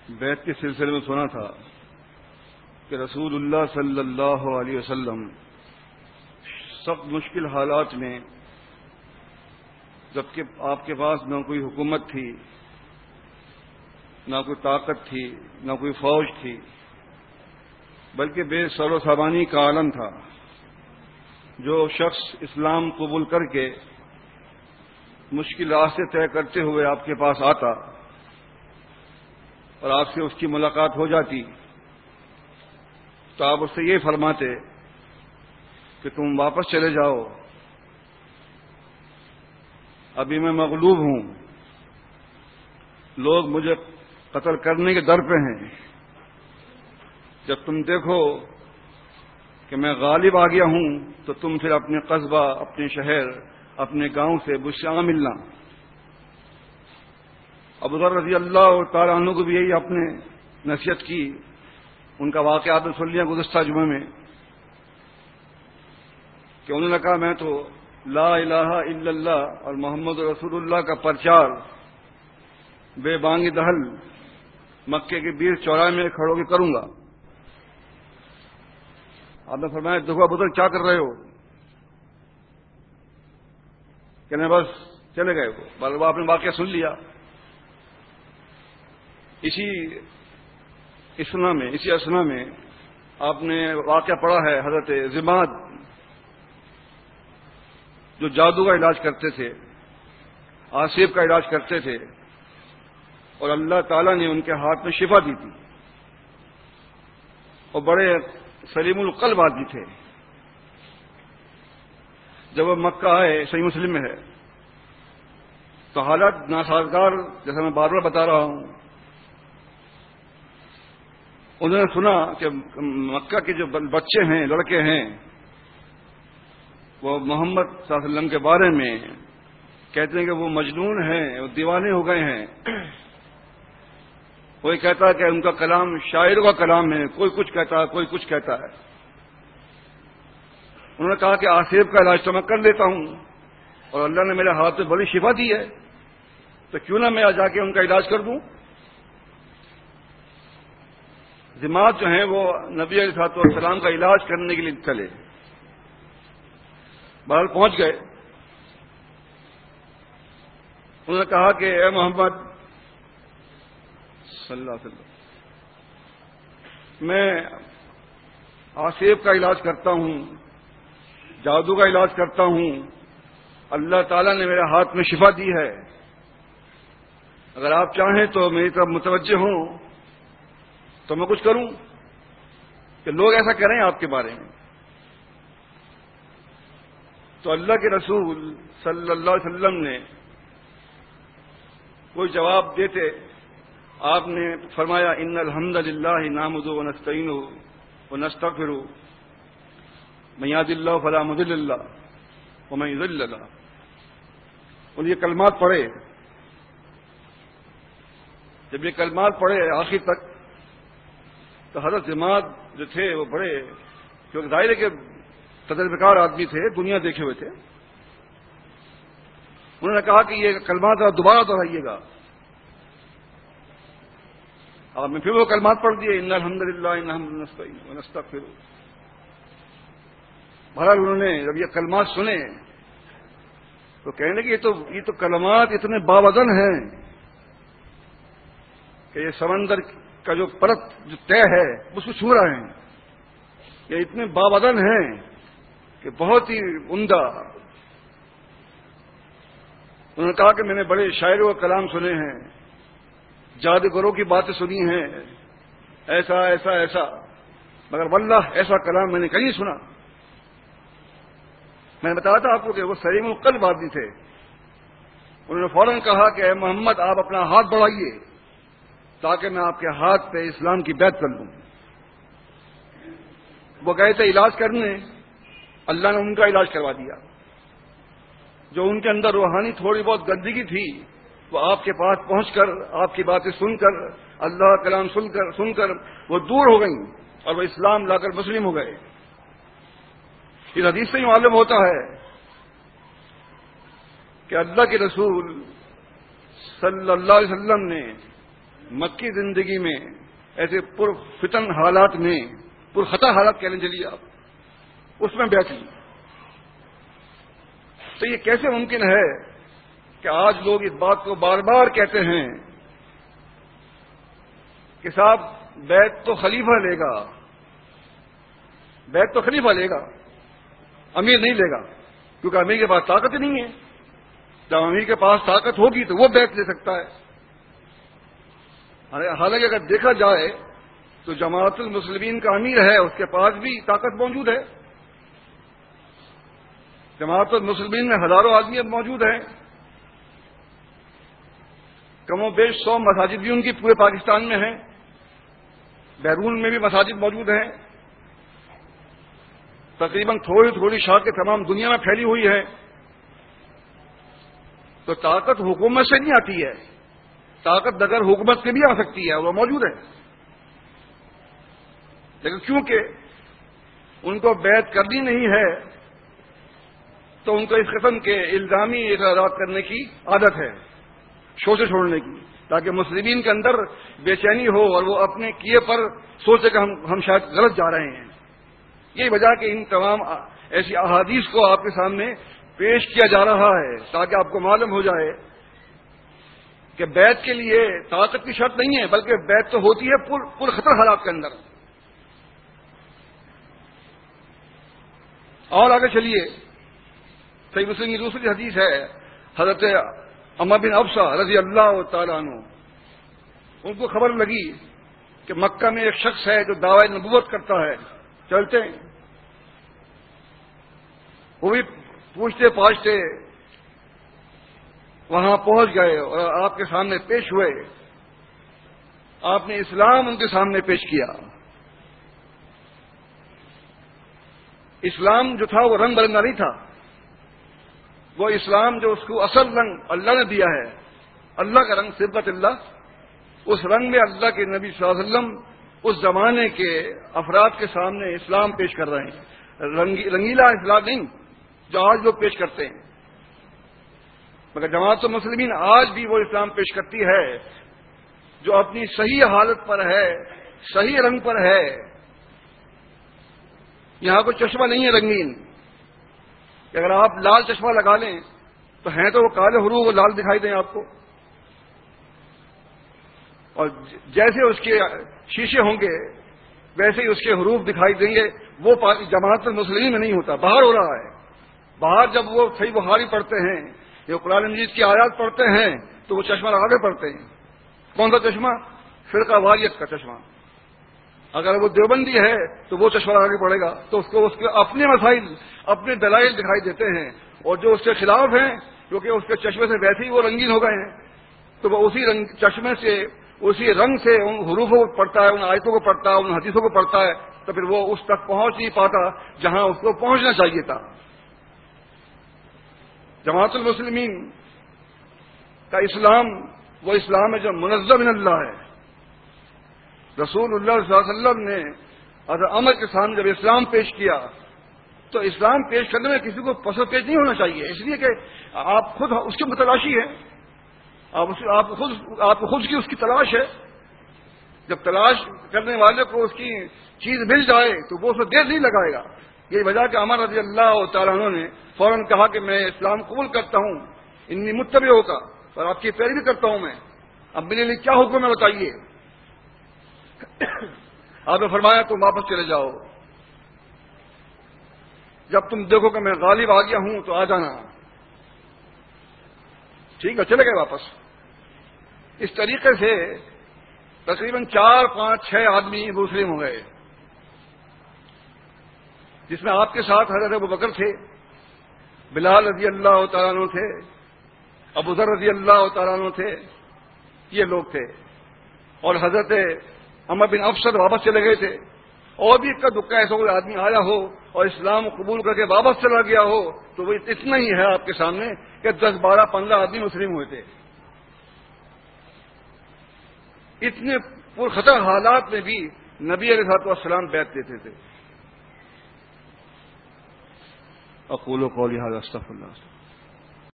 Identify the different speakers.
Speaker 1: بیعت کے سلسلے میں سنا تھا کہ رسول اللہ صلی اللہ علیہ وسلم سخت مشکل حالات میں، جبکہ آپ کے پاس نہ کوئی حکومت تھی، نہ کوئی طاقت تھی، نہ کوئی فوج تھی، بلکہ بے سر و سامانی کا عالم تھا، جو شخص اسلام قبول کر کے مشکل راستے طے کرتے ہوئے آپ کے پاس آتا اور آپ سے اس کی ملاقات ہو جاتی تو آپ اس سے یہ فرماتے کہ تم واپس چلے جاؤ، ابھی میں مغلوب ہوں، لوگ مجھے قتل کرنے کے در پہ ہیں، جب تم دیکھو کہ میں غالب آ گیا ہوں تو تم پھر اپنے قصبہ، اپنے شہر، اپنے گاؤں سے مجھ سے آ ملنا۔ ابو ذر رضی اللہ تعالیٰ عنہ کو بھی یہی آپ نے نصیحت کی۔ ان کا واقعہ آپ نے سن لیا گزشتہ جمعے میں کہ انہوں نے کہا میں تو لا الہ الا اللہ اور محمد رسول اللہ کا پرچار بے بانگی دہل مکے کے 20 چوراہے میں کھڑو کے کروں گا۔ آپ نے فرمایا دیکھو ابو ذر کیا کر رہے ہو؟ کہنے بس چلے گئے وہ آپ نے واقعہ سن لیا۔ اسی اسنا میں آپ نے واقعہ پڑھا ہے حضرت زماد جو جادو کا علاج کرتے تھے، آصف کا علاج کرتے تھے، اور اللہ تعالیٰ نے ان کے ہاتھ میں شفا دی تھی، اور بڑے سلیم القلب آدمی تھے۔ جب وہ مکہ آئے، صحیح مسلم میں ہے، تو حالت ناسازگار جیسا میں بار بار بتا رہا ہوں، انہوں نے سنا کہ مکہ کے جو بچے ہیں، لڑکے ہیں، وہ محمد صلی اللہ علیہ وسلم کے بارے میں کہتے ہیں کہ وہ مجنون ہیں، وہ دیوانے ہو گئے ہیں۔ کوئی کہتا ہے کہ ان کا کلام شاعروں کا کلام ہے، کوئی کچھ کہتا ہے، کوئی کچھ کہتا ہے۔ انہوں نے کہا کہ آصف کا علاج تو میں کر لیتا ہوں، اور اللہ نے میرے ہاتھ میں بڑی شفا دی ہے، تو کیوں نہ میں جا کے ان کا علاج کر دوں۔ جماعت جو ہیں وہ نبی علیہ السلام کا علاج کرنے کے لیے چلے، بہرحال پہنچ گئے۔ انہوں نے کہا کہ اے محمد صلی اللہ علیہ وسلم، میں آصف کا علاج کرتا ہوں، جادو کا علاج کرتا ہوں، اللہ تعالیٰ نے میرے ہاتھ میں شفا دی ہے، اگر آپ چاہیں تو میری طرف متوجہ ہوں تو میں کچھ کروں کہ لوگ ایسا کریں آپ کے بارے میں۔ تو اللہ کے رسول صلی اللہ علیہ وسلم نے کوئی جواب دیتے آپ نے فرمایا ان الحمد للہ نحمدہ ونستعینہ ونستغفرہ من یہد اللہ فلا مضل لہ ومن یضلل له۔ اور یہ کلمات پڑھے، جب یہ کلمات پڑھے آخر تک تو حضرت جماعت جو تھے وہ بڑے، کیونکہ ظاہر ہے کہ تجربہ کار آدمی تھے، دنیا دیکھے ہوئے تھے، انہوں نے کہا کہ یہ کلمات دوبارہ دہرائیے گا۔ آپ نے پھر وہ کلمات پڑھ دیے ان الحمد للہ نحمدہ ونستعینہ ونستغفرہ۔ بہرحال انہوں نے جب یہ کلمات سنے تو کہنے لگے یہ تو کلمات اتنے باوزن ہیں کہ یہ سمندر کا جو پرت جو طے ہے اس کو چھو رہے ہیں، یہ اتنے باوزن ہیں کہ بہت ہی عمدہ۔ انہوں نے کہا کہ میں نے بڑے شاعروں کا کلام سنے ہیں، جادوگروں کی باتیں سنی ہیں، ایسا ایسا ایسا، مگر واللہ ایسا کلام میں نے کہیں سنا۔ میں نے بتایا تھا آپ کو کہ وہ سلیم القلب آدمی تھے۔ انہوں نے فوراً کہا کہ اے محمد آپ اپنا ہاتھ بڑھائیے تاکہ میں آپ کے ہاتھ پہ اسلام کی بیعت کر لوں۔ وہ گئے تھے علاج کرنے، اللہ نے ان کا علاج کروا دیا۔ جو ان کے اندر روحانی تھوڑی بہت گندگی تھی وہ آپ کے پاس پہنچ کر، آپ کی باتیں سن کر، اللہ کا کلام سن کر وہ دور ہو گئیں اور وہ اسلام لا کر مسلم ہو گئے۔ اس حدیث سے ہی معلوم ہوتا ہے کہ اللہ کے رسول صلی اللہ علیہ وسلم نے مکی زندگی میں ایسے پرفتن حالات میں، پرخطر حالات کہنے چلیے آپ، اس میں بیعت لی. تو یہ کیسے ممکن ہے کہ آج لوگ اس بات کو بار بار کہتے ہیں کہ صاحب بیعت تو خلیفہ لے گا، بیعت تو خلیفہ لے گا، امیر نہیں لے گا، کیونکہ امیر کے پاس طاقت نہیں ہے. جب امیر کے پاس طاقت ہوگی تو وہ بیعت لے سکتا ہے. حالانکہ اگر دیکھا جائے تو جماعت المسلمین کا امیر ہے، اس کے پاس بھی طاقت موجود ہے. جماعت المسلمین میں ہزاروں آدمی اب موجود ہیں، کم و بیش 100 مساجد بھی ان کی پورے پاکستان میں ہیں، بیرون میں بھی مساجد موجود ہیں، تقریباً تھوڑی تھوڑی شاخیں تمام دنیا میں پھیلی ہوئی ہے. تو طاقت حکومت سے نہیں آتی ہے، طاقت بغیر حکومت کے بھی آ سکتی ہے، وہ موجود ہے. لیکن کیونکہ ان کو بیعت کرنی نہیں ہے تو ان کو اس قسم کے الزامی اقرارات کرنے کی عادت ہے، شوشے چھوڑنے کی، تاکہ مسلمین کے اندر بے چینی ہو اور وہ اپنے کیے پر سوچے کہ ہم شاید غلط جا رہے ہیں. یہی وجہ کہ ان تمام ایسی احادیث کو آپ کے سامنے پیش کیا جا رہا ہے، تاکہ آپ کو معلوم ہو جائے کہ بیعت کے لیے طاقت کی شرط نہیں ہے، بلکہ بیعت تو ہوتی ہے پرخطر حالات کے اندر. اور آگے چلیے، صحیح مسلم کی دوسری حدیث ہے، حضرت عمر بن ابسہ رضی اللہ تعالیٰ عنہ، ان کو خبر لگی کہ مکہ میں ایک شخص ہے جو دعوی نبوت کرتا ہے، چلتے ہیں. وہ بھی پوچھتے پاچھتے وہاں پہنچ گئے اور آپ کے سامنے پیش ہوئے. آپ نے اسلام ان کے سامنے پیش کیا. اسلام جو تھا وہ رنگ برنگا نہیں تھا، وہ اسلام جو اس کو اصل رنگ اللہ نے دیا ہے، اللہ کا رنگ صبغۃ اللہ، اس رنگ میں اللہ کے نبی صلی اللہ علیہ وسلم اس زمانے کے افراد کے سامنے اسلام پیش کر رہے ہیں. رنگیلا اسلام نہیں جو آج لوگ پیش کرتے ہیں، مگر جماعت المسلمین آج بھی وہ اسلام پیش کرتی ہے جو اپنی صحیح حالت پر ہے، صحیح رنگ پر ہے. یہاں کوئی چشمہ نہیں ہے رنگین کہ اگر آپ لال چشمہ لگا لیں تو ہیں تو وہ کالے حروف وہ لال دکھائی دیں آپ کو، اور جیسے اس کے شیشے ہوں گے ویسے ہی اس کے حروف دکھائی دیں گے. وہ جماعت المسلمین میں نہیں ہوتا، باہر ہو رہا ہے. باہر جب وہ صحیح بخاری پڑھتے ہیں یا قرآن مجید کی آیات پڑھتے ہیں تو وہ چشمہ لگا کے پڑھتے ہیں. کون سا چشمہ؟ فرقہ واریت کا چشمہ. اگر وہ دیوبندی ہے تو وہ چشمہ لگا کے پڑھے گا تو اس کو اس کے اپنے مسائل، اپنے دلائل دکھائی دیتے ہیں، اور جو اس کے خلاف ہیں کیونکہ اس کے چشمے سے ویسے ہی وہ رنگین ہو گئے ہیں تو وہ اسی چشمے سے، اسی رنگ سے ان حروفوں کو پڑھتا ہے، ان آیتوں کو پڑھتا ہے، ان حدیثوں کو پڑھتا ہے، تو پھر وہ اس تک پہنچ نہیں پاتا جہاں اس کو پہنچنا چاہیے تھا. جماعت المسلمین کا اسلام وہ اسلام ہے جو منزہ من اللہ ہے. رسول اللہ صلی اللہ علیہ وسلم نے حضرت عمر کے سامنے جب اسلام پیش کیا تو اسلام پیش کرنے میں کسی کو پس و پیش نہیں ہونا چاہیے، اس لیے کہ آپ خود اس کے متلاشی ہیں، آپ خود کی اس کی تلاش ہے. جب تلاش کرنے والے کو اس کی چیز مل جائے تو وہ اس میں دیر نہیں لگائے گا. یہی وجہ کہ عمر رضی اللہ تعالیٰ عنہ نے فوراً کہا کہ میں اسلام قبول کرتا ہوں، انی متبع ہوگا اور آپ کی پیروی کرتا ہوں میں، اب میرے لیے کیا حکم ہے بتائیے. آپ نے فرمایا تم واپس چلے جاؤ، جب تم دیکھو کہ میں غالب آ گیا ہوں تو آ جانا. ٹھیک ہے، چلے گئے واپس. اس طریقے سے تقریباً 4 5 6 آدمی مسلم ہو گئے، جس میں آپ کے ساتھ حضرت ابوبکر تھے، بلال رضی اللہ تعالیٰ عنہ تھے، ابو ذر رضی اللہ تعالیٰ عنہ تھے، یہ لوگ تھے. اور حضرت عمر بن ابسہ واپس چلے گئے تھے. اور بھی اکا دکا ایسا کوئی آدمی آیا ہو اور اسلام قبول کر کے واپس چلا گیا ہو تو وہ اتنا ہی ہے آپ کے سامنے کہ 10 12 15 آدمی مسلم ہوئے تھے. اتنے پرخطر حالات میں بھی نبی علیہ الصلوۃ والسلام بیعت دیتے تھے. اقول قولی ھذا استغفر اللہ.